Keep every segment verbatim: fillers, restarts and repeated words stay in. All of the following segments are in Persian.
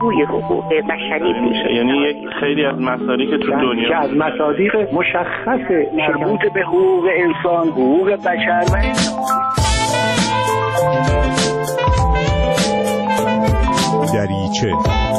روی حقوق بشری بود. یعنی یک خیلی از مسائلی که تو دنیا که از مصادیق مشخص مربوط به حقوق انسان، حقوق بشر و دریچه.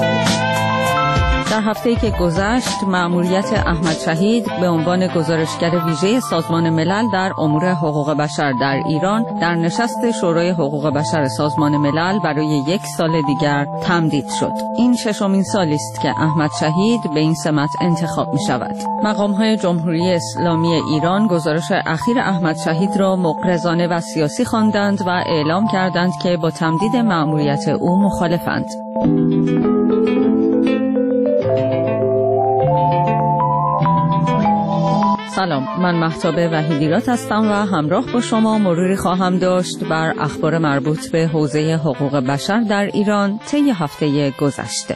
در هفته‌ای که گذشت مأموریت احمد شهید به عنوان گزارشگر ویژه سازمان ملل در امور حقوق بشر در ایران در نشست شورای حقوق بشر سازمان ملل برای یک سال دیگر تمدید شد. این ششمین سالی است که احمد شهید به این سمت انتخاب می شود. مقام‌های جمهوری اسلامی ایران گزارش اخیر احمد شهید را مغرضانه و سیاسی خواندند و اعلام کردند که با تمدید مأموریت او مخالفند. سلام، من مهتاب وحیدیرات هستم و همراه با شما مروری خواهم داشت بر اخبار مربوط به حوزه حقوق بشر در ایران طی هفته گذشته.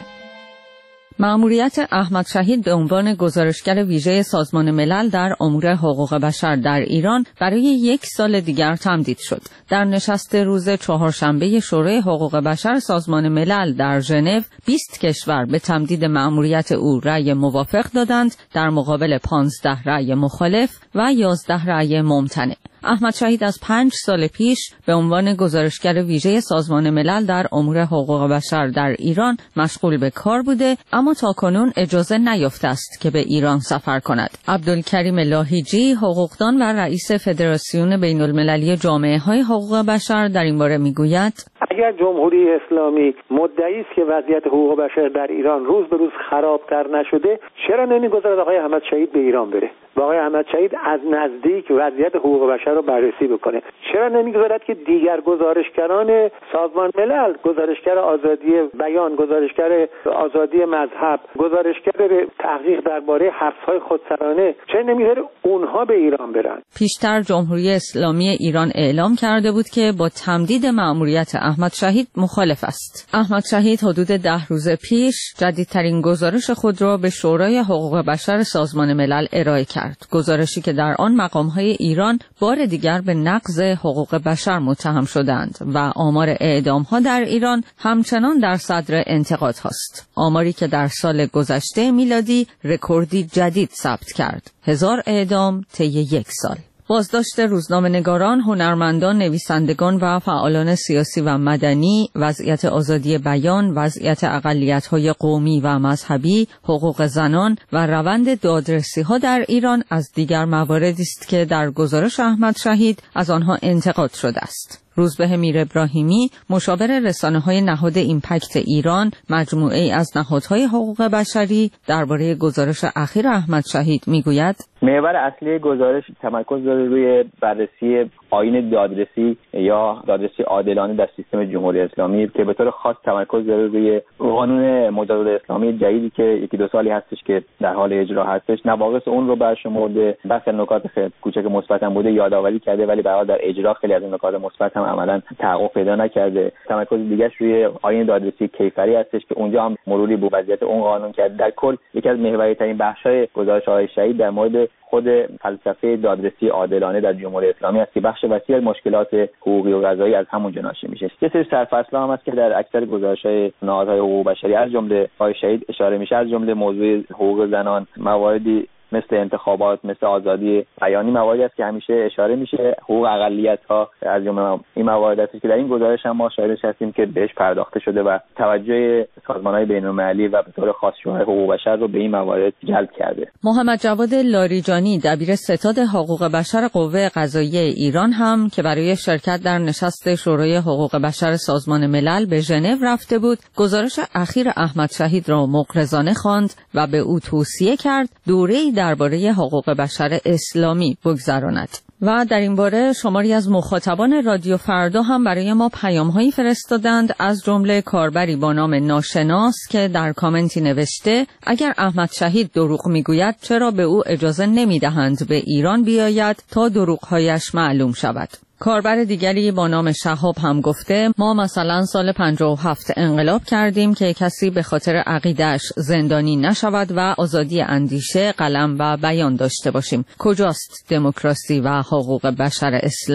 مأموریت احمد شهید به عنوان گزارشگر ویژه سازمان ملل در امور حقوق بشر در ایران برای یک سال دیگر تمدید شد. در نشست روز چهارشنبه شورای حقوق بشر سازمان ملل در ژنو بیست کشور به تمدید مأموریت او رأی موافق دادند در مقابل پانزده رأی مخالف و یازده رأی ممتنع. احمد شهید از پنج سال پیش به عنوان گزارشگر ویژه سازمان ملل در امور حقوق بشر در ایران مشغول به کار بوده، اما تاکنون اجازه نیافته است که به ایران سفر کند. عبدالکریم لاهیجی، حقوقدان و رئیس فدراسیون بین المللی جامعه های حقوق بشر در این باره میگوید: اگر جمهوری اسلامی مدعی است که وضعیت حقوق بشر در ایران روز به روز خرابتر نشده، چرا نمیگذارد آقای احمد شهید به ایران بره و آقای احمد شهید از نزدیک وضعیت حقوق بشر رو بررسی بکنه؟ چرا نمیگذارد که دیگر گزارشگران سازمان ملل، گزارشگر آزادی بیان، گزارشگر آزادی مذهب، گزارشگر تحقیق درباره حبس‌های خودسرانه، چرا نمیذاره اونها به ایران برن؟ پیشتر جمهوری اسلامی ایران اعلام کرده بود که با تمدید مأموریت احمد شهید مخالف است. احمد شهید حدود ده روز پیش جدیدترین گزارش خود را به شورای حقوق بشر سازمان ملل ارائه کرد. گزارشی که در آن مقام‌های ایران بار دیگر به نقض حقوق بشر متهم شدند و آمار اعدام‌ها در ایران همچنان در صدر انتقاد هاست. آماری که در سال گذشته میلادی رکوردی جدید ثبت کرد: هزار اعدام طی یک سال. بازداشت روزنامه‌نگاران، هنرمندان، نویسندگان و فعالان سیاسی و مدنی، وضعیت آزادی بیان، وضعیت اقلیت‌های قومی و مذهبی، حقوق زنان و روند دادرسی‌ها در ایران از دیگر مواردی است که در گزارش احمد شهید از آنها انتقاد شده است. روزبه میر ابراهیمی، مشاور رسانه‌های نهاد ایمپکت ایران، مجموعه‌ای از نهادهای حقوق بشری، درباره گزارش اخیر احمد شهید میگوید: محور اصلی گزارش تمرکز داره روی بررسی آیین دادرسی یا دادرسی عادلانه در سیستم جمهوری اسلامی که به طور خاص تمرکز داره روی قانون مجازات اسلامی جدیدی که یکی دو سالی هستش که در حال اجرا هستش. نواقص اون رو برشمرده، بس نکات خیلی کوچک مثبت هم بوده یادآوری کرده، ولی به هر حال در اجرا خیلی از نکات مثبت هم عملاً تحقق پیدا نکرده. تمرکز دیگه‌اش روی آیین دادرسی کیفری هستش که اونجا هم مروری به وضعیت اون قانون کرد. در کل یکی از محوری‌ترین بخش‌های گزارش آقای شهید در مورد خود فلسفه دادرسی عادلانه در جمهوری اسلامی است که بخش وسیع از مشکلات حقوقی و قضایی از همونجا ناشی میشه. یه سری سرفصل‌ها هم هست که در اکثر گزارش‌های نهادهای حقوق بشری از جمله آقای شهید اشاره میشه، از جمله موضوع حقوق زنان، مواردی مثل انتخابات، مثل آزادی بیانی، مواردی است که همیشه اشاره میشه، حقوق اقلیت‌ها از جمله این موارد است که در این گزارش هم ما شاهدش هستیم که بهش پرداخته شده و توجه سازمان‌های بین‌المللی و به طور خاص شورای حقوق بشر رو به این موارد جلب کرده. محمد جواد لاریجانی، دبیر ستاد حقوق بشر قوه قضاییه ایران هم که برای شرکت در نشست شورای حقوق بشر سازمان ملل به ژنو رفته بود، گزارش اخیر احمد شهید را مغرضانه خواند و به او توصیه کرد دوره‌ای درباره حقوق بشر اسلامی بگذراند. و در این باره شماری از مخاطبان رادیو فردا هم برای ما پیام‌هایی فرستادند، از جمله کاربری با نام ناشناس که در کامنتی نوشته: اگر احمد شهید دروغ میگوید چرا به او اجازه نمیدهند به ایران بیاید تا دروغ‌هایش معلوم شود؟ کاربر دیگری با نام شهاب هم گفته: ما مثلا سال پنجاه و هفت انقلاب کردیم که کسی به خاطر عقیده‌اش زندانی نشود و آزادی اندیشه، قلم و بیان داشته باشیم. کجاست دموکراسی و حقوق بشر اسلامی؟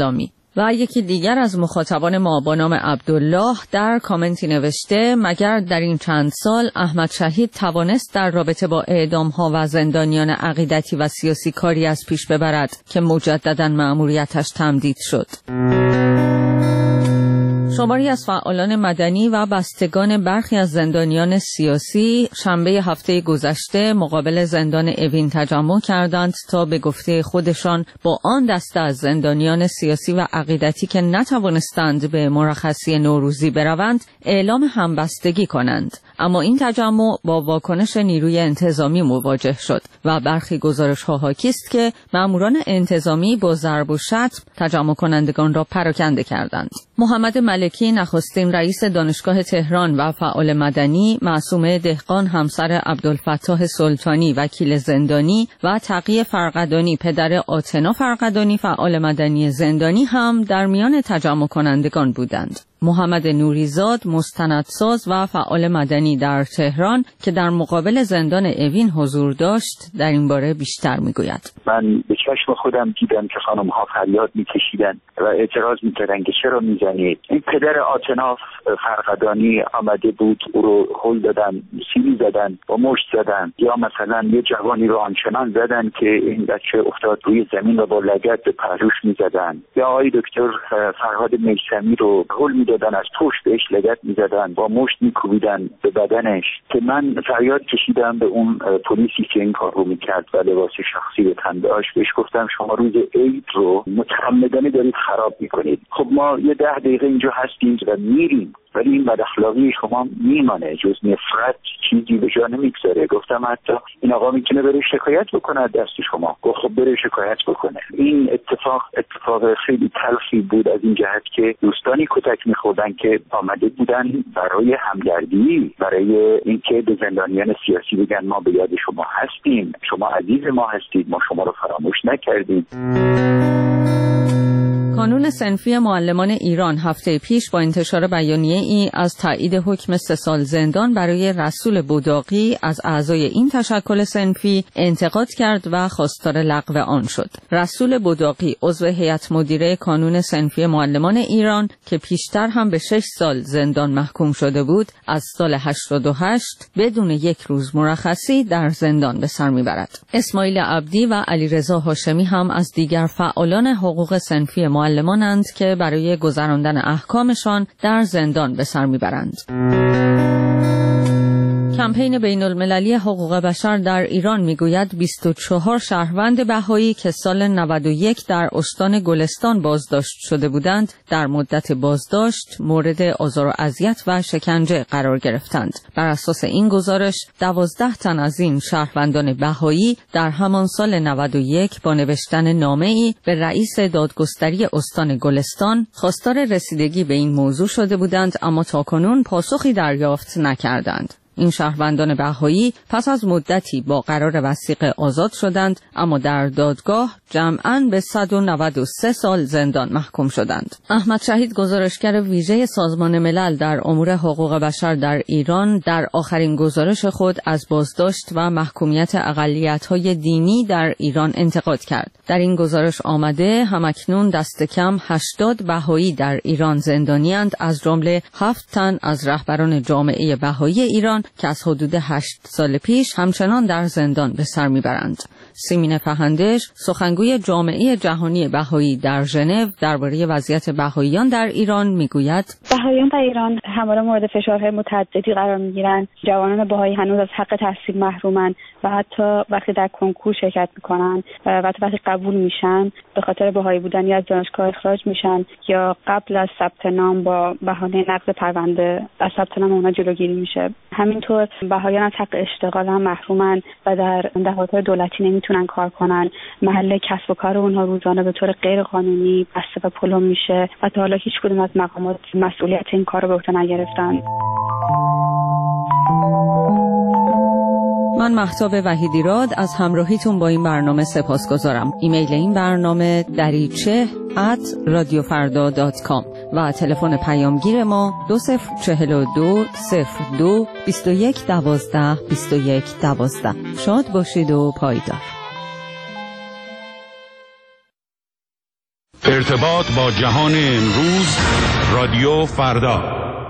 و یکی دیگر از مخاطبان ما با نام عبدالله در کامنتی نوشته: مگر در این چند سال احمد شهید توانست در رابطه با اعدام‌ها و زندانیان عقیدتی و سیاسی کاری از پیش ببرد که مجدداً مأموریتش تمدید شد؟ شماری از فعالان مدنی و بستگان برخی از زندانیان سیاسی شنبه هفته گذشته مقابل زندان اوین تجمع کردند تا به گفته خودشان با آن دسته از زندانیان سیاسی و عقیدتی که نتوانستند به مرخصی نوروزی بروند اعلام همبستگی کنند. اما این تجمع با واکنش نیروی انتظامی مواجه شد و برخی گزارش‌ها حاکی است که ماموران انتظامی با ضرب و شتم تجمع کنندگان را پراکنده کردند. محمد ملکی نخستین رئیس دانشگاه تهران و فعال مدنی، معصومه دهقان همسر عبدالفتاح سلطانی وکیل زندانی و تقی فرقدانی پدر آتنا فرقدانی فعال مدنی زندانی هم در میان تجمع کنندگان بودند. محمد نوریزاد مستندساز و فعال مدنی در تهران که در مقابل زندان اوین حضور داشت در این باره بیشتر میگوید. من به چشم خودم دیدم که خانم ها فریاد میکشیدن و اعتراض میکردن که چرا میزنید. این پدر آتنا فرقدانی آمده بود، او رو هل دادن، سیلی زدن و مشت زدن، یا مثلا یه جوانی رو آنچنان زدن که این بچه افتاد روی زمین و با لگد به پهلوش میزدن، یا آقای دکتر فرهاد میثمی رو هل دادن، از پشت بهش لگد میزدن، با مشت میکوبیدن به بدنش. که من فریاد کشیدم به اون پلیسی که این کار رو میکرد و لباس شخصی به تن داشت، بهش گفتم شما روز عید رو متعمدانه دارید خراب میکنید. خب ما یه ده دقیقه اینجا هستیم و میریم، ولی این بد اخلاقی شما میمانه، جز نفرت چیزی به جا نمیگذاره. گفتم حتی این آقا میتونه بره شکایت بکنه دست شما. گفت خب بره شکایت بکنه. این اتفاق اتفاق خیلی تلخی بود از این جهت که دوستانی کتک میخوردن که آمده بودن برای همدردی، برای اینکه به زندانیان سیاسی بگن ما به یاد شما هستیم، شما عزیز ما هستید، ما شما رو فراموش نکردیم. کانون صنفی معلمان ایران هفته پیش با انتشار بیانیه ای از تایید حکم سه سال زندان برای رسول بوداقی از اعضای این تشکل صنفی انتقاد کرد و خواستار لغو آن شد. رسول بوداقی عضو هیئت مدیره کانون صنفی معلمان ایران که پیشتر هم به شش سال زندان محکوم شده بود، از سال هشتاد و هشت بدون یک روز مرخصی در زندان به سر میبرد. اسماعیل عبدی و علیرضا هاشمی هم از دیگر فعالان حقوق صنفی معلمانند که برای گذراندن احکامشان در زندان به سر میبرند. کمپین بین المللی حقوق بشر در ایران میگوید بیست و چهار شهروند بهایی که سال نود و یک در استان گلستان بازداشت شده بودند در مدت بازداشت مورد آزار و اذیت و شکنجه قرار گرفتند. بر اساس این گزارش دوازده تن از این شهروندان بهایی در همان سال نود و یک با نوشتن نامه‌ای به رئیس دادگستری استان گلستان خواستار رسیدگی به این موضوع شده بودند، اما تاکنون پاسخی دریافت نکردند. این شهروندان بهایی پس از مدتی با قرار وثیقه آزاد شدند، اما در دادگاه جمعاً به صد و نود و سه سال زندان محکوم شدند. احمد شهید گزارشگر ویژه سازمان ملل در امور حقوق بشر در ایران در آخرین گزارش خود از بازداشت و محکومیت اقلیت‌های دینی در ایران انتقاد کرد. در این گزارش آمده همکنون دست کم هشتاد بهایی در ایران زندانی‌اند، از جمله هفت تن از رهبران جامعه بهایی ایران که از حدود هشت سال پیش همچنان در زندان به سر میبرند. سیمین فهندش، سخنگوی جامعه جهانی بهایی در ژنو درباره وضعیت بهاییان در ایران میگوید: بهاییان در ایران همواره مورد فشارهای متعددی قرار میگیرند. جوانان بهایی هنوز از حق تحصیل محرومند و حتی وقتی در کنکور شرکت میکنن و حتی وقتی قبول میشن به خاطر بهایی بودن یا از دانشگاه اخراج میشن یا قبل از ثبت نام با بهانه نقض پرونده از ثبت نام اونها جلوگیری میشه. همینطور بهاییان از حق اشتغال هم محرومن و در دفاتر دولتی نمیتونن کار کنن. محل کسب و کار اونها روزانه به طور غیر قانونی بسته و پلم میشه و تا حالا هیچ کدوم از مقامات مسئولیت این کار رو به عهده نگرفتن. من مهتاب وحیدیراد از همراهیتون با این برنامه سپاسگزارم. ایمیل این برنامه دریچه ات رادیو فردا دات کام و تلفن پیامگیر ما دو صفر چهل و دو صفر دو بیست و یک دوازده بیست و یک دوازده. شاد باشید و پایدار. ارتباط با جهان امروز، رادیو فردا.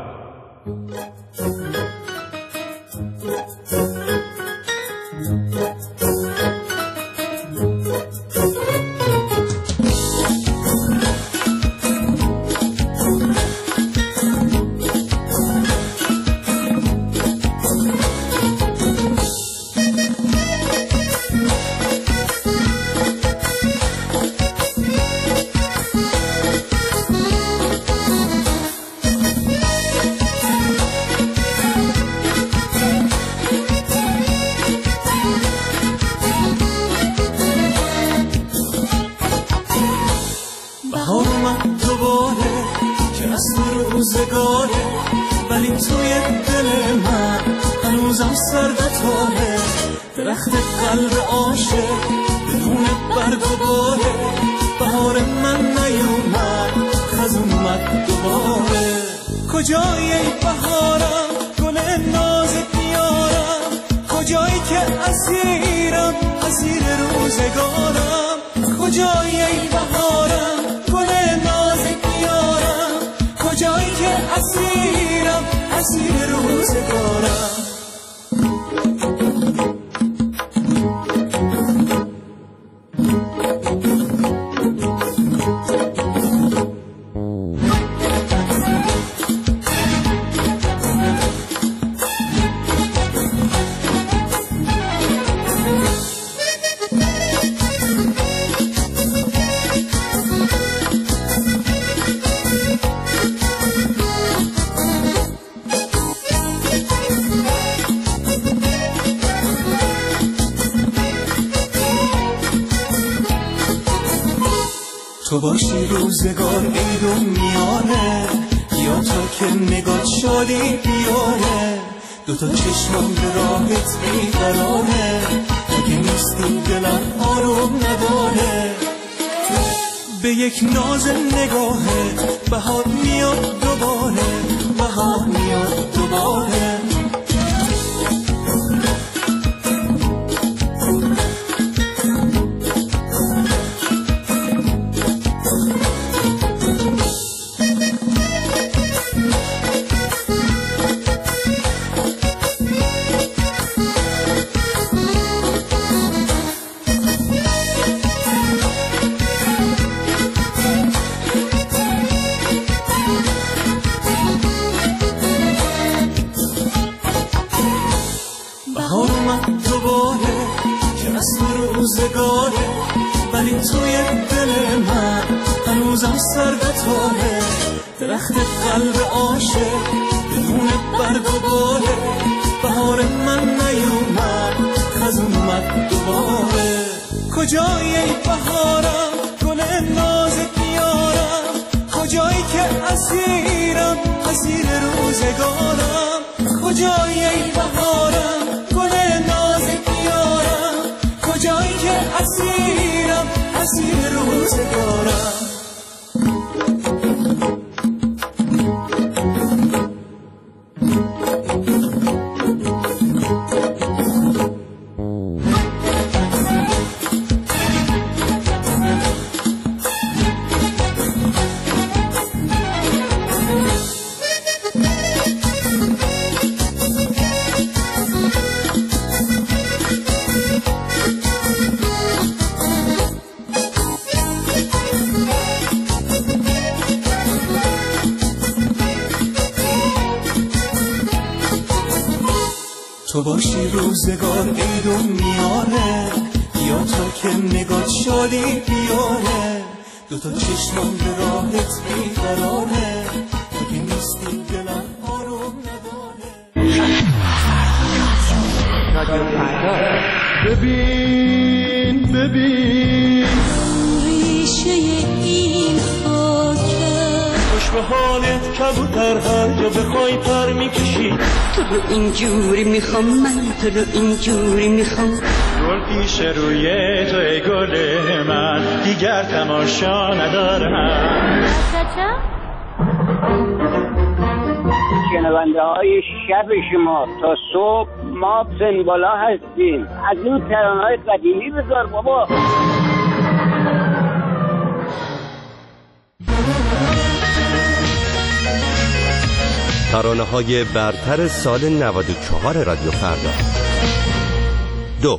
تو باشی روزگار عید و میانه، یا تا که نگات شادی بیاره، دوتا چشمم به راهت بیقراره، اگه نیستی دلم آروم نداره. به یک ناز نگاهه بهار میاد دوباره، بهار میاد دوباره. درخت قلب عاشق بدون برگ و باله، بهار من نیومد خز اومد دوباره. کجایی ای بهارم گل نازت میارم، کجایی که اسیرم اسیر روزگارم. کجایی ای بهارم گل نازت میارم، کجایی که اسیرم اسیر روزگارم. تو باشی روزگار عید و میانه، یا تا که نگات شادی بیاره، دوتا چشمم به راهت بیقراره، اگه نیستی دلم آروم نداره. ببین ببین ریشه این خاکه، خوش به حالت کبوتر هر جا بخوای پر میکشی. تو رو اینجوری میخوام من، تو رو اینجوری میخوام. گل پیش روی تو ای گل من، دیگر تماشا ندارم. شنونده های شب شما تا صبح ما سنبالا هستیم. از این ترانه‌های قدیمی بذار بابا. ترانه‌های برتر سال نود و چهار رادیو فردا. دو.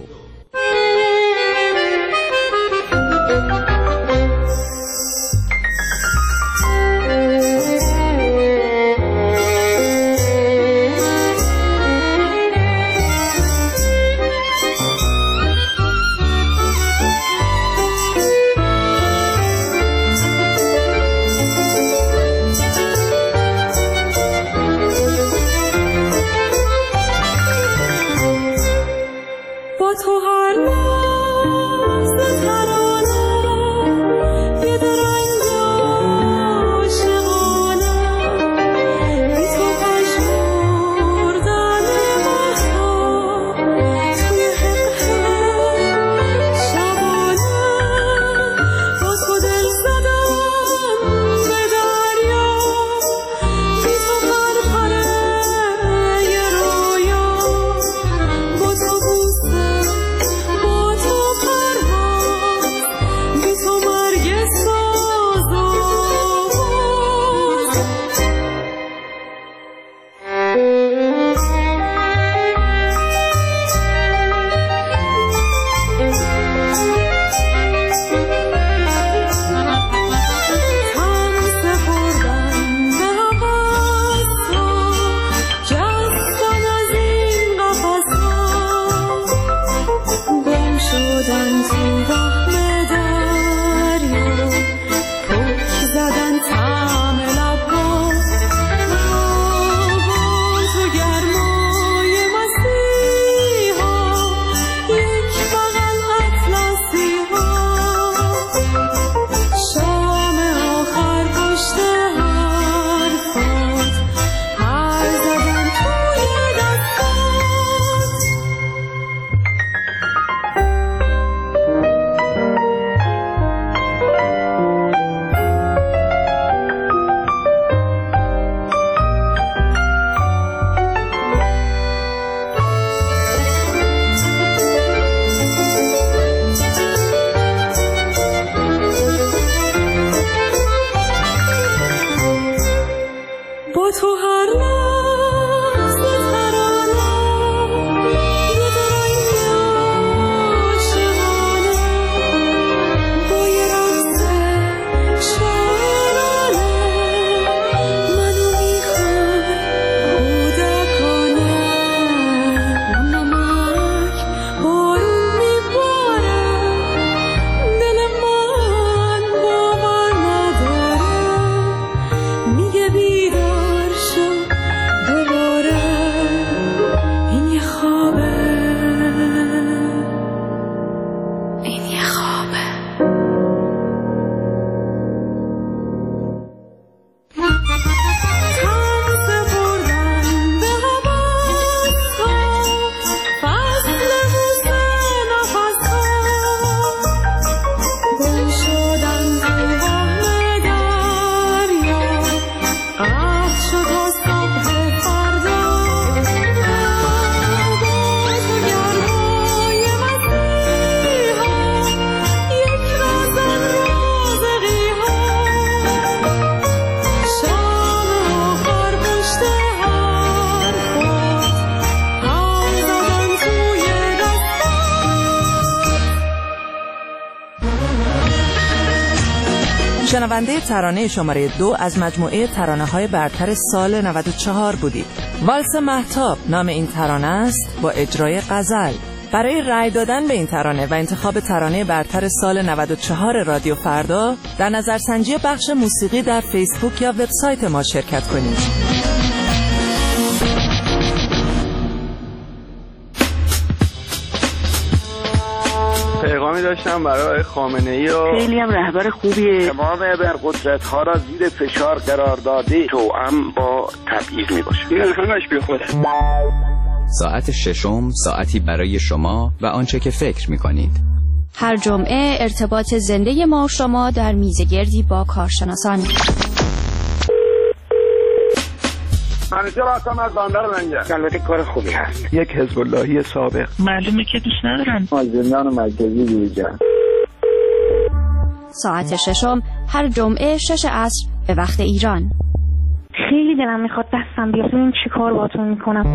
شنونده ترانه شماره دو از مجموعه ترانه‌های برتر سال نود و چهار بودید. والس مهتاب نام این ترانه است با اجرای غزل. برای رأی دادن به این ترانه و انتخاب ترانه برتر سال نود و چهار رادیو فردا در نظرسنجی بخش موسیقی در فیسبوک یا وبسایت ما شرکت کنید. پیغامی داشتم برای خامنه‌ای و خیلی هم رهبر خوبیه. تمام ابرقدرت ها را زیر فشار قرار داده، توأم با تبعیض میباشه. این همش بی خوده. ساعت ششم ساعتی برای شما و آنچه که فکر میکنید. هر جمعه ارتباط زنده ما و شما در میزگردی با کارشناسان. منیجر آسام از باندر منجر. البته کار خوبی هست. یک حزب اللهی سابق. معلومه که دوست ندارن. از زندان مرکزی بیرون. ساعت ششم هر جمعه شش عصر به وقت ایران. خیلی دلم میخواد دستم بیفته ببینم چی کار باهاتون میکنم.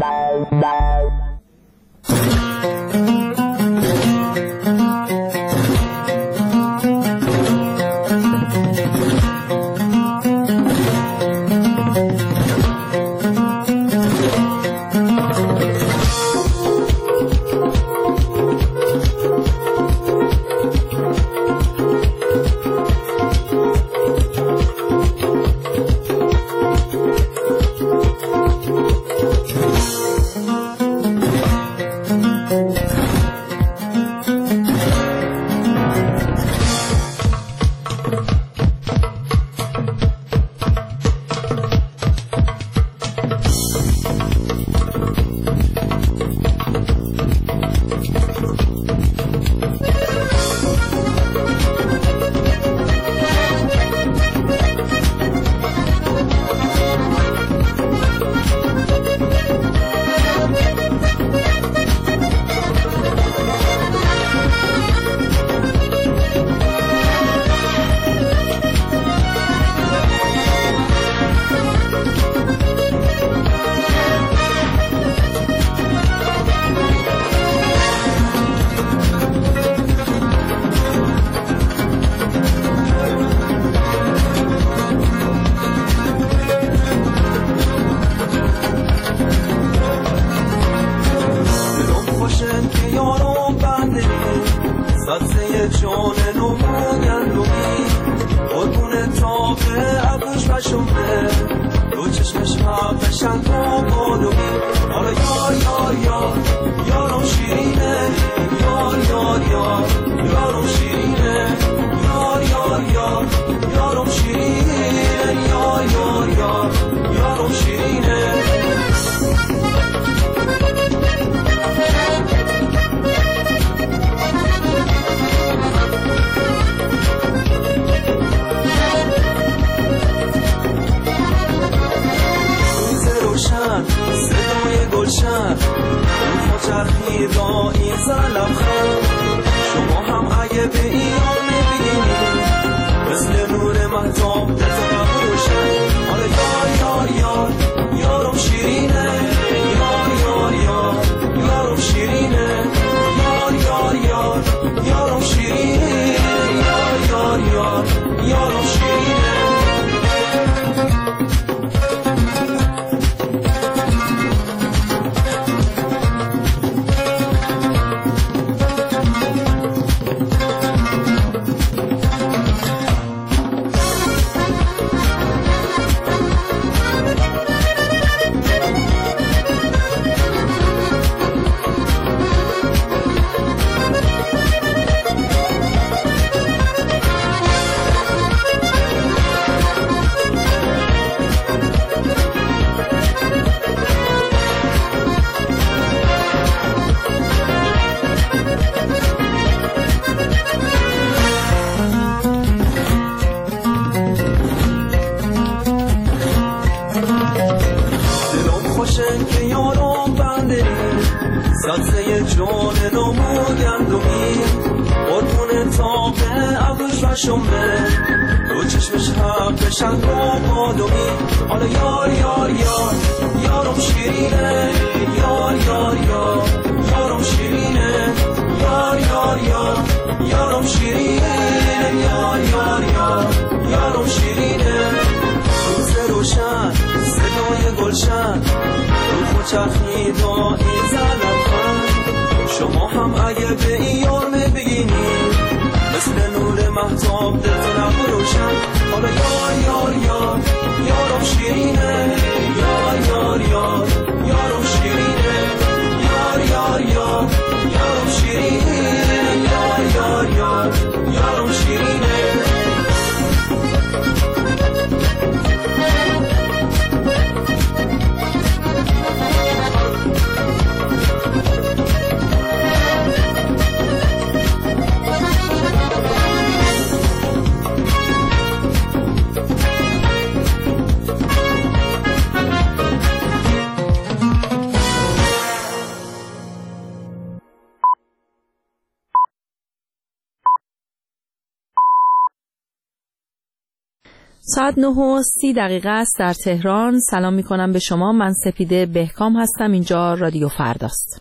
ساعت نه و سی دقیقه است در تهران. سلام می کنم به شما. من سپیده بهکام هستم. اینجا رادیو فرداست.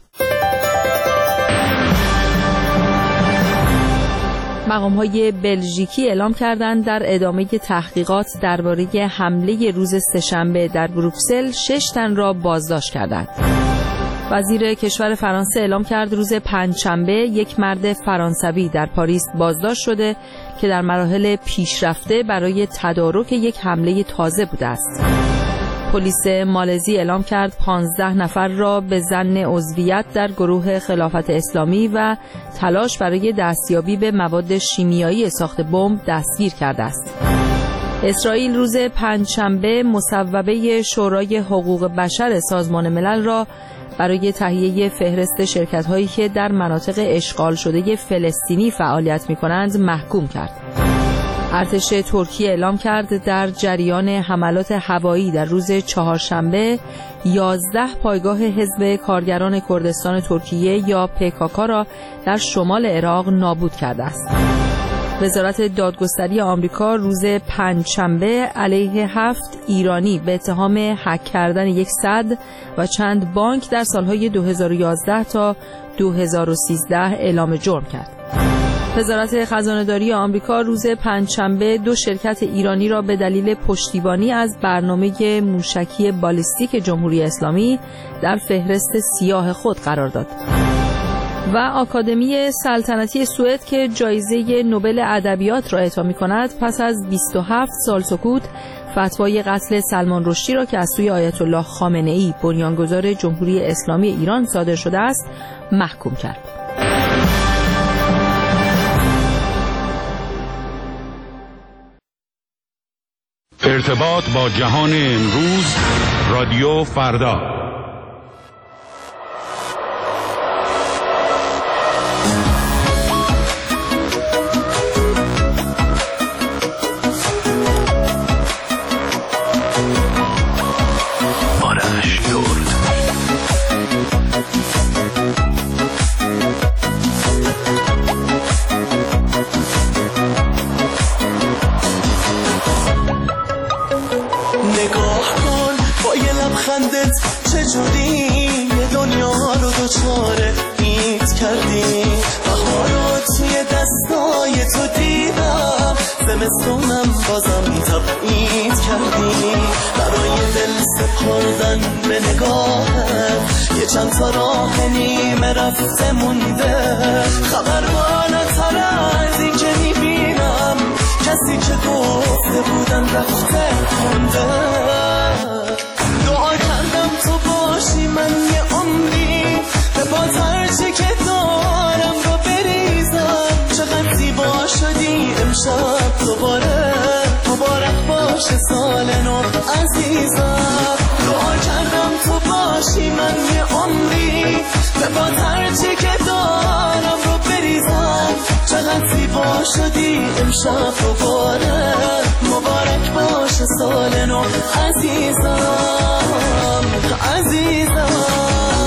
مقام‌های بلژیکی اعلام کردند در ادامه تحقیقات درباره حمله روز سه‌شنبه در بروکسل شش تن را بازداشت کردند. وزیر کشور فرانسه اعلام کرد روز پنجشنبه یک مرد فرانسوی در پاریس بازداشت شده که در مراحل پیشرفته برای تدارک یک حمله تازه بوده است. پلیس مالزی اعلام کرد پانزده نفر را به ظن عضویت در گروه خلافت اسلامی و تلاش برای دستیابی به مواد شیمیایی ساخت بمب دستگیر کرده است. اسرائیل روز پنجشنبه مصوبه شورای حقوق بشر سازمان ملل را برای تهیه فهرست شرکت‌هایی که در مناطق اشغال شده فلسطینی فعالیت می‌کنند محکوم کرد. ارتش ترکیه اعلام کرد در جریان حملات هوایی در روز چهارشنبه یازده پایگاه حزب کارگران کردستان ترکیه یا پیکاکا را در شمال عراق نابود کرده است. وزارت دادگستری آمریکا روز پنجشنبه علیه هفت ایرانی به اتهام هک کردن یک سد و چند بانک در سالهای دو هزار و یازده تا دو هزار و سیزده اعلام جرم کرد. وزارت خزانه‌داری آمریکا روز پنجشنبه دو شرکت ایرانی را به دلیل پشتیبانی از برنامه موشکی بالیستیک جمهوری اسلامی در فهرست سیاه خود قرار داد. و آکادمی سلطنتی سوئد که جایزه نوبل ادبیات را اعطا می‌کند پس از بیست و هفت سال سکوت فتوای قتل سلمان رشدی را که از سوی آیت الله خامنه‌ای بنیانگذار جمهوری اسلامی ایران صادر شده است محکوم کرد. ارتباط با جهان امروز رادیو فردا. چجوری یه دنیا رو دوچاره ایت کردی بهارو توی دستای تو دیدم زمستونم بازم تبعید کردی برای دل سپردن به نگاهت یه چند تا راه نیمه رفته مونده خبر بالاتر از این که میبینم کسی که گفته بودن رفته مونده دعا کردم تو باشی من یه عمری به باز هرچی که دارم رو بریزم چقدر زیبا شدی امشب دوباره مبارک باشه سال نو عزیزم دعا کردم تو باشی من یه عمری به باز هرچی که دارم رو بریزم چقدر زیبا شدی امشب دوباره مبارک باشه سال نو عزیزم عزیزم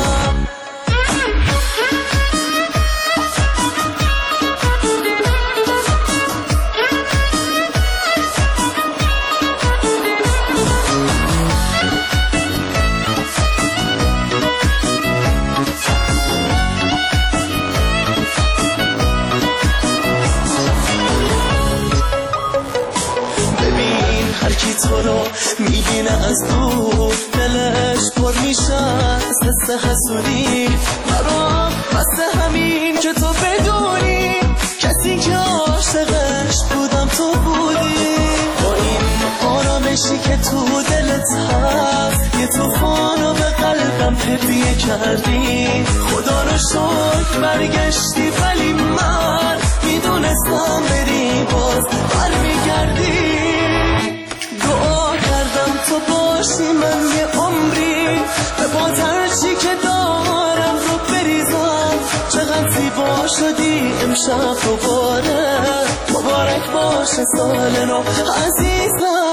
تو رو میبینه از دور دلش پر میشه از حس حسودی برام بس همین که تو بدونی کسی که عاشقش بودم تو بودی با این آرامشی که تو دلت هست یه توفانو به قلبم هدیه کردی خدا رو شکر برگشتی ولی من میدونستم بری باز برمیگردی دعا کردم تو باشی من یه عمری به باز هرچی که دارم رو بریزم چقدر زیبا شدی امشب دوباره مبارک باشه سال نو عزیزم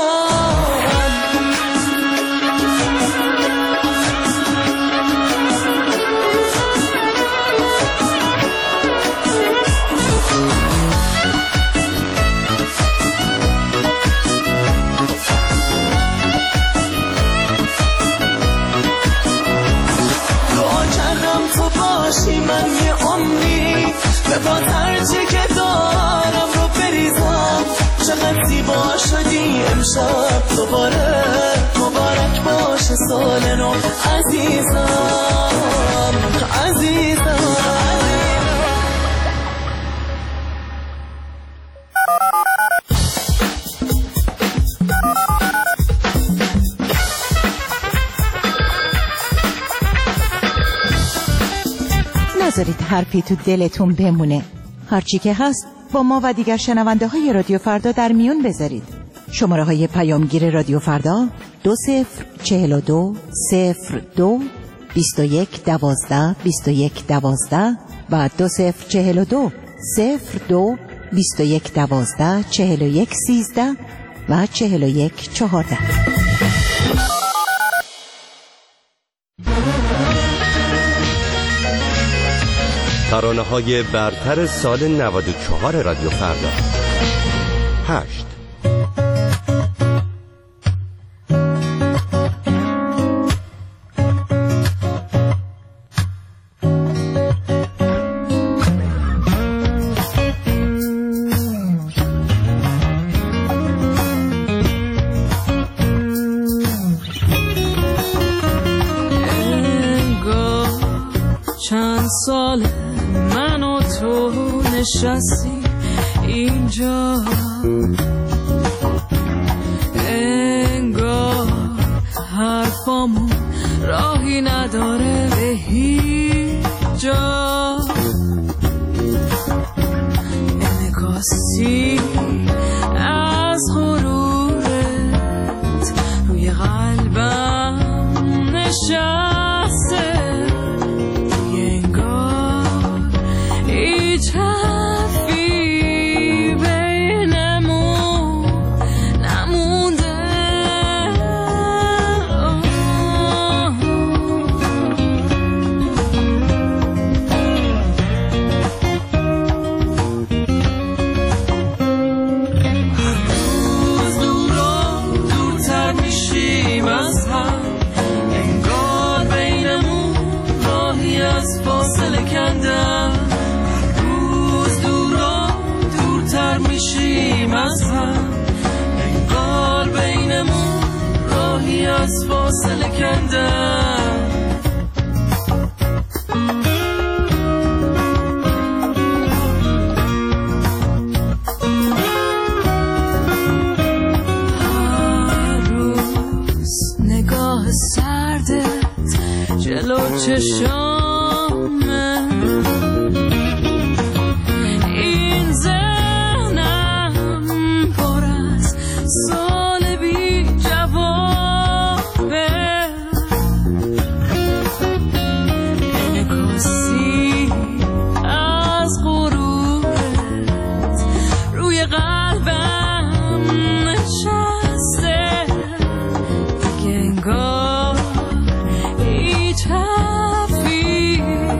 باز هرچی که دارم رو بریزم. چقدر زیبا شدی امشب دوباره، مبارک باشه سال نو عزیزم عزیزم. نذارید حرفی تو دلتون بمونه. هرچی که هست با ما و دیگر شنونده های رادیو فردا در میون بذارید. شماره های پیامگیر رادیو فردا دو صفر چهل و دو صفر دو بیست و یک دوازده بیست و یک دوازده و دو صفر چهل و دو صفر دو بیست و یک دوازده چهل و یک سیزده و چهل و یک چهارده. ترانه‌های برتر سال نود و چهار رادیو فردا. هشت. چند سال من و تو نشستی اینجا، انگار حرفامون راهی نداره به هیچ جا. انعکاسی از غرورت روی قلبم نشسته، روز دورا دورتر میشیم از هم، انگار بینمون راهی از فاصله کندن. هر روز نگاه سردت جلو چشام، این ذهنم پر از سال بی جوابه. انعکاسی از غرورت روی قلبم نشسته، دیگه انگار هیچ حرفی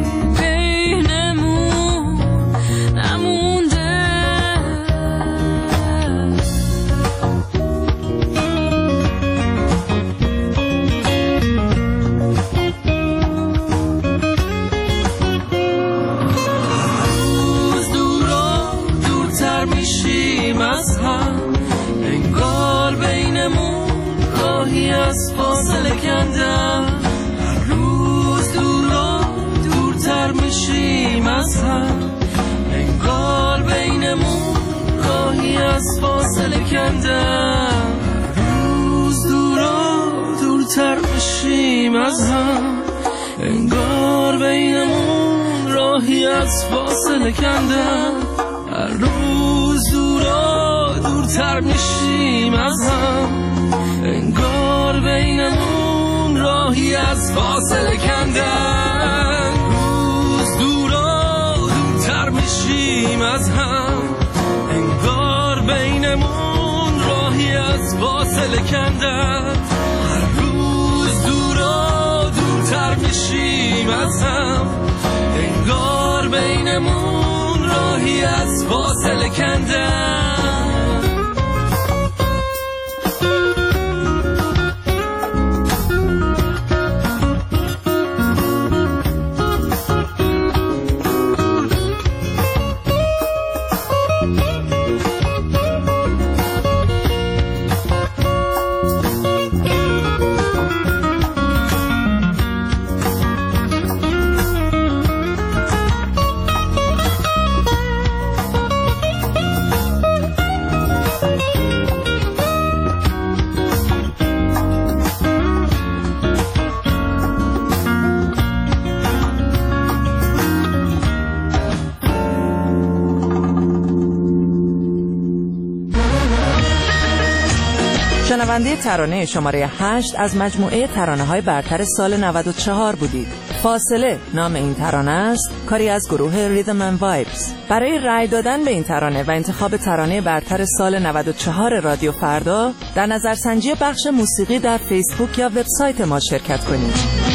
بینمون نمونده. روز دورا دورتر میشیم از هم، انگار بینمون راهی از فاصله کندن. روز دورا دورتر میشیم از هم، انگار بینمون راهی از فاصله کندن. روز دورا دورتر میشیم از هم، انگار بینمون راهی از فاصله کندن. هر روز دورا دورتر میشیم از هم، انگار بینمون راهی از فاصله کندن. روز دورا دورتر میشیم از هم، انگار بینمون راهی از فاصله کندن. هر روز دورا دورتر میشیم از هم، انگار بینمون راهی از فاصله کندن. شنونده ترانه شماره هشت از مجموعه ترانه‌های برتر سال نود و چهار بودید. فاصله نام این ترانه است، کاری از گروه ریدم اند وایبز. برای رأی دادن به این ترانه و انتخاب ترانه برتر سال نود و چهار رادیو فردا در نظرسنجی بخش موسیقی در فیسبوک یا وبسایت ما شرکت کنید.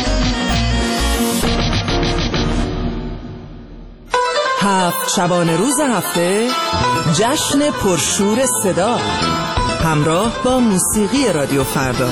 هفت شبانه روز هفته جشن پرشور صدا همراه با موسیقی رادیو فردا.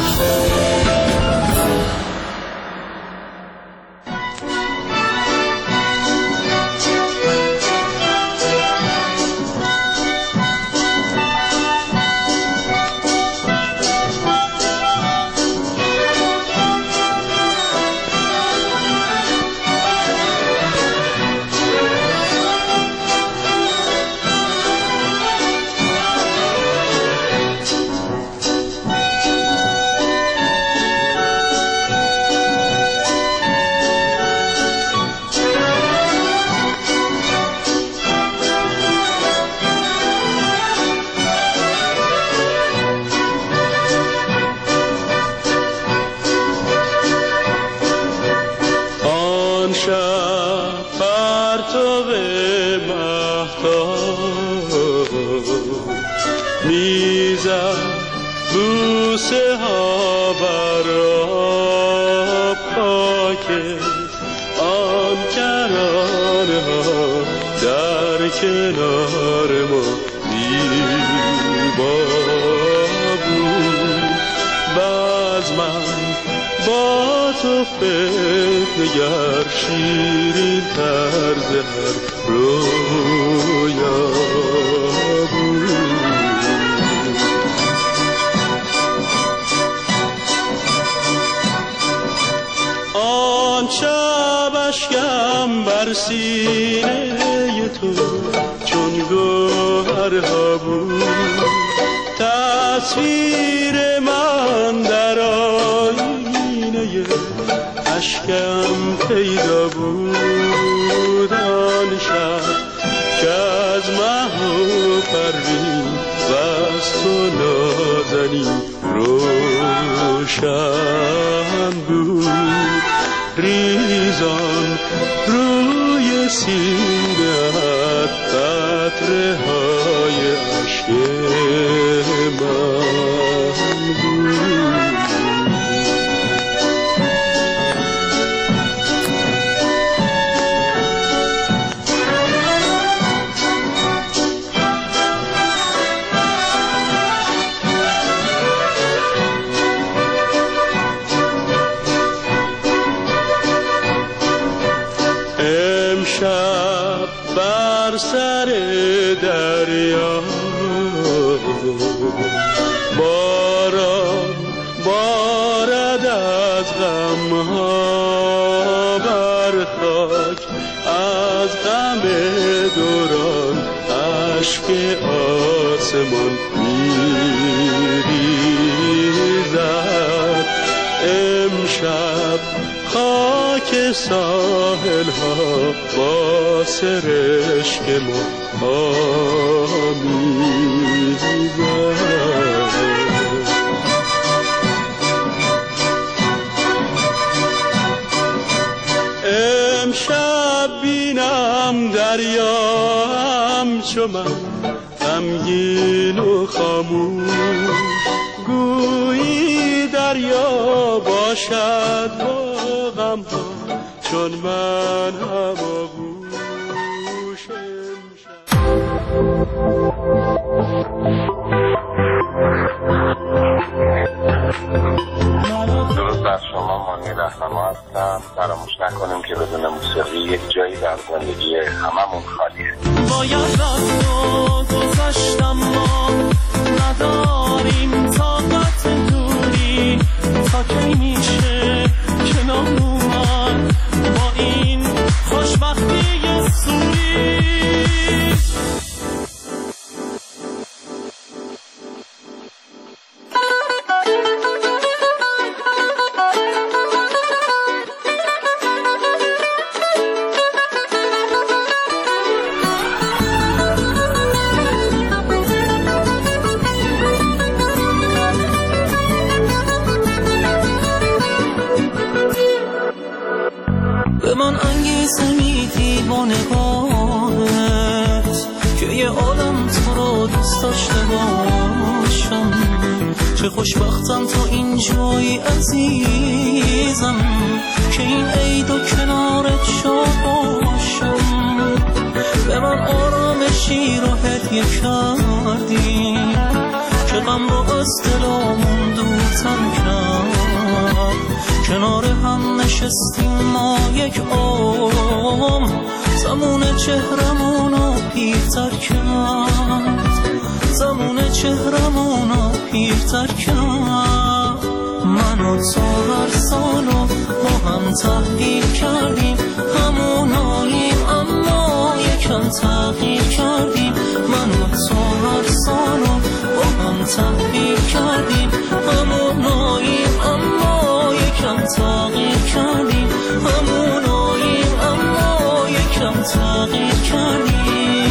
چه خوشبختم تو این جایی عزیزم که این عید و کنارت شاد باشم. به من آرامشی رو هدیه کردی که غم رو از دلامون دورتر کرد. کنار هم نشستیم ما یک عمر، زمان چهرمونو پیرتر کرد، زمان چهرمونو پیرتر کرد. من و تو هر سالو با هم تغییر کردیم، هموناییم اما یکم تغییر کردیم. من و تو هر سالو با هم تغییر کردیم، هموناییم اما یکم تغییر کردیم، هموناییم اما یکم تغییر کردیم.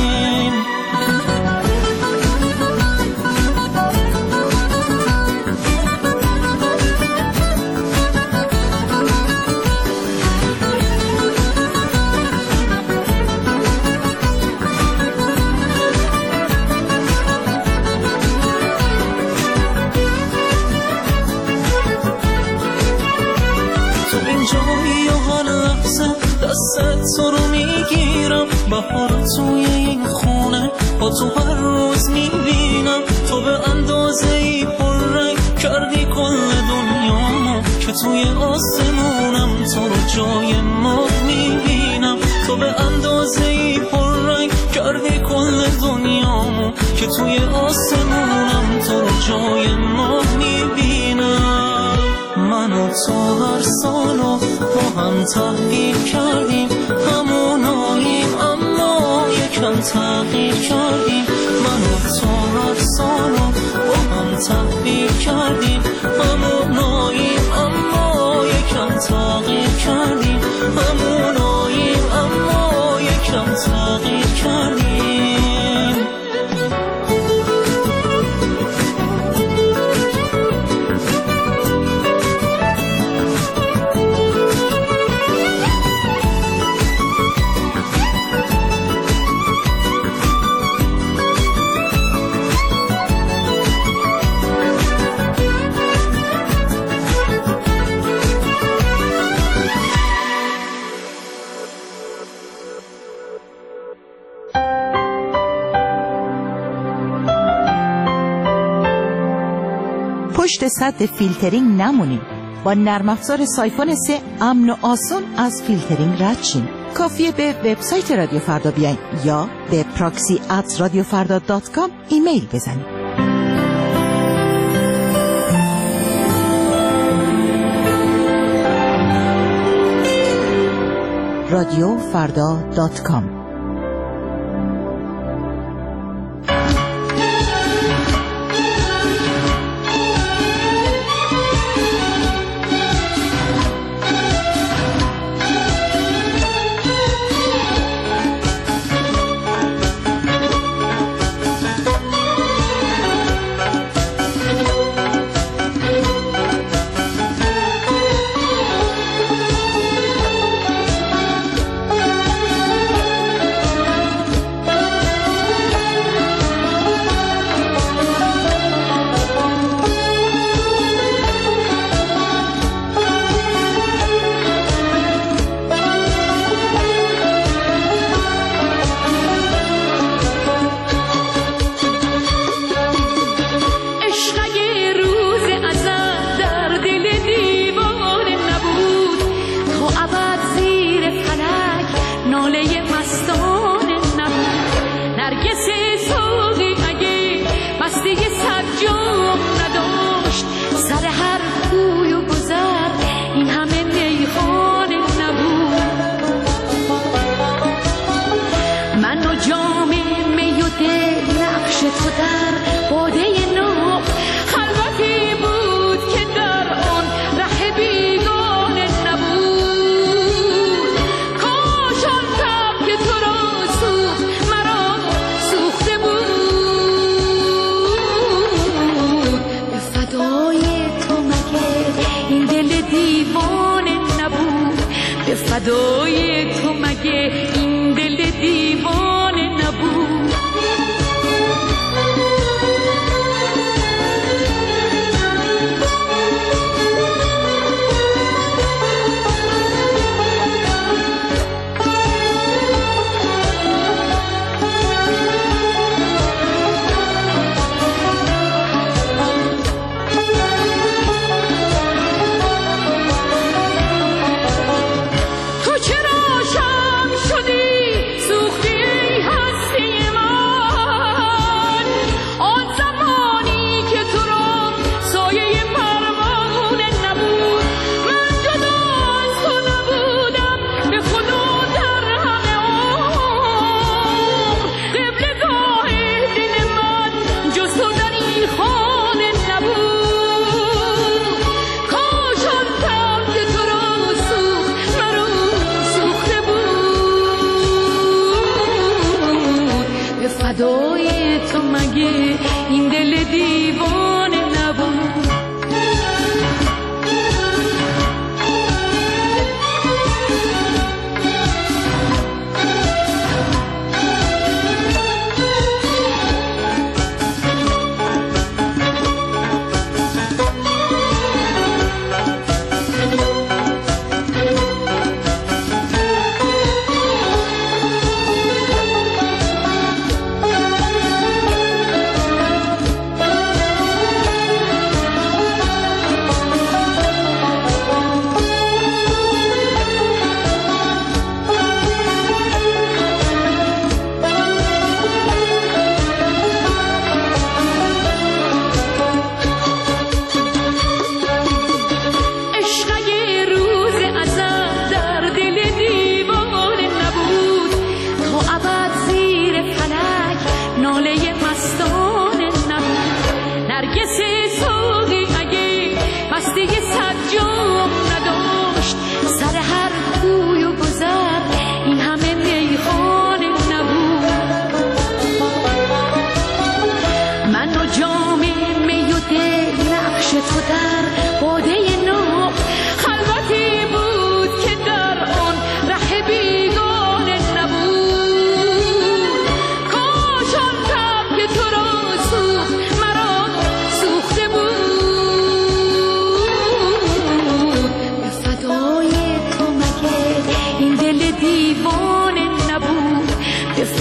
تو رو میگیرم، بهار توی این خونه با تو هر روز میبینم. تو به اندازه ای پررنگ کردی کل دنیامو که توی آسمونم تو رو جای ما میبینم. تو به اندازه ای پررنگ کردی کل دنیامو که توی آسمونم تو رو جای ما میبینم. من و تو هر سالو با هم تغییر کردیم، هموناییم اما یکم تغییر کردیم. من و تو هر سالو با هم تغییر کردیم، هموناییم اما یکم تغییر کردیم، هموناییم اما یکم تغییر کردیم. پشت سد فیلترینگ نمونیم. با نرم افزار سایفون سه امن و آسون از فیلترینگ رد شیم. کافیه به وبسایت رادیو فردا بیاین یا به پراکسی ات رادیو فردا دات کام ایمیل بزنید. رادیو فردا دات کام. فدای تو مگه این دل دیوانه نبود.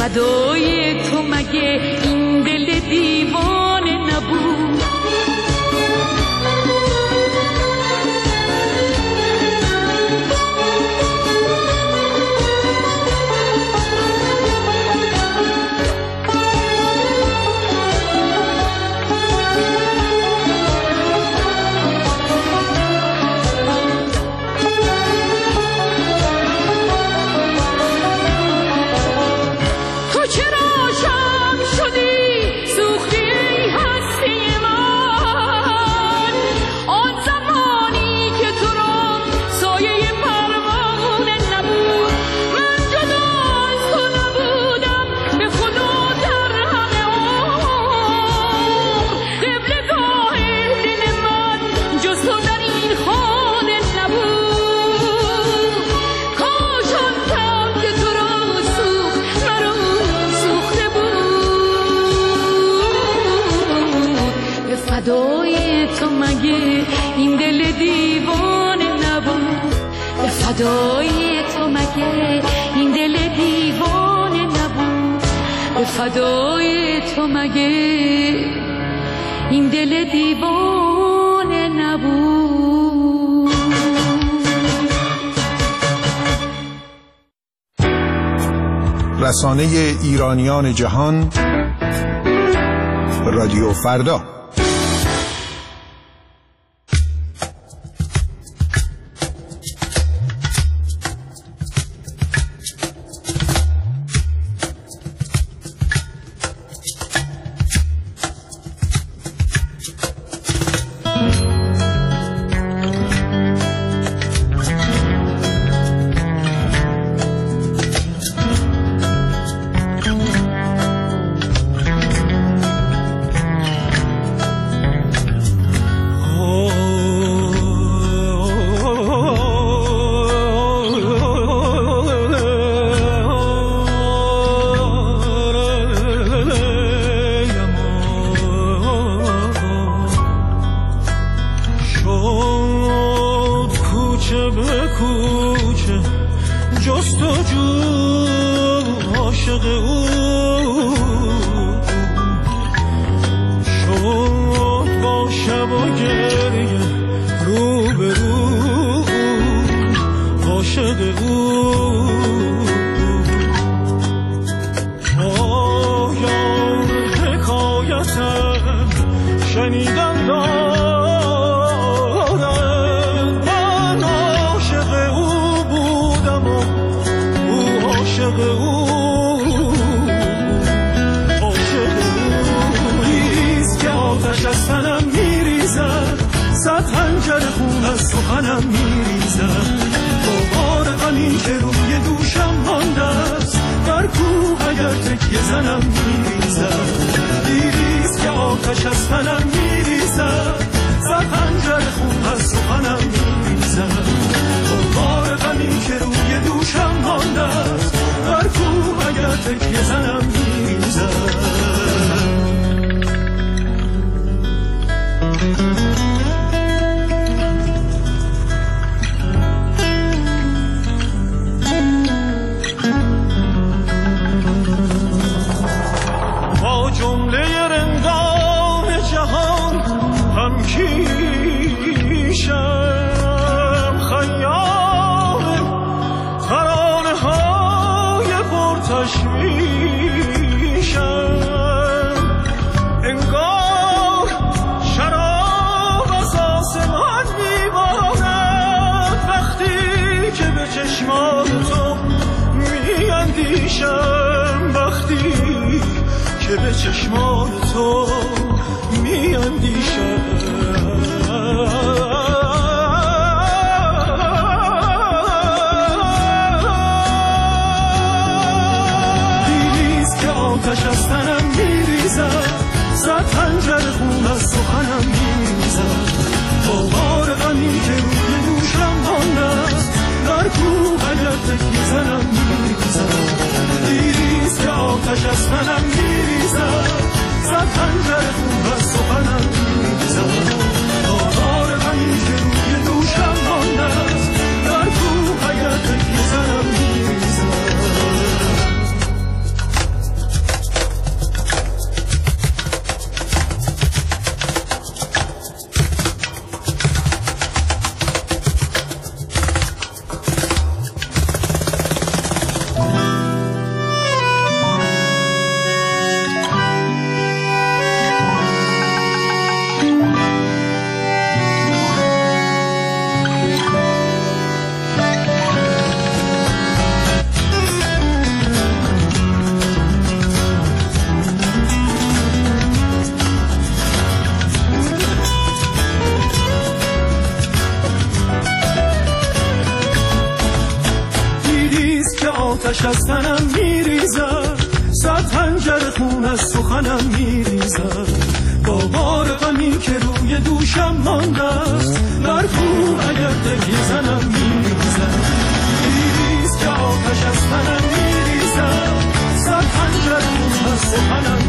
فدای تو مگه این دل دیوانه نبود. فدای تو مگه این دل دیوانه نبود. فدای تو مگه این دل دیوانه نبود. فدای تو مگه این دل دیوانه نبود. رسانه ایرانیان جهان، رادیو فردا. آتش از منم میریزد، صد خنجر آتش از تنم میریزد، صد خنجر خون از سخنم میریزد. با بار غمی که روی دوشم مانده است، بر خون اگر دل زنم میریزد. میریز که آتش از تنم میریزد، صد خنجر خون از سخنم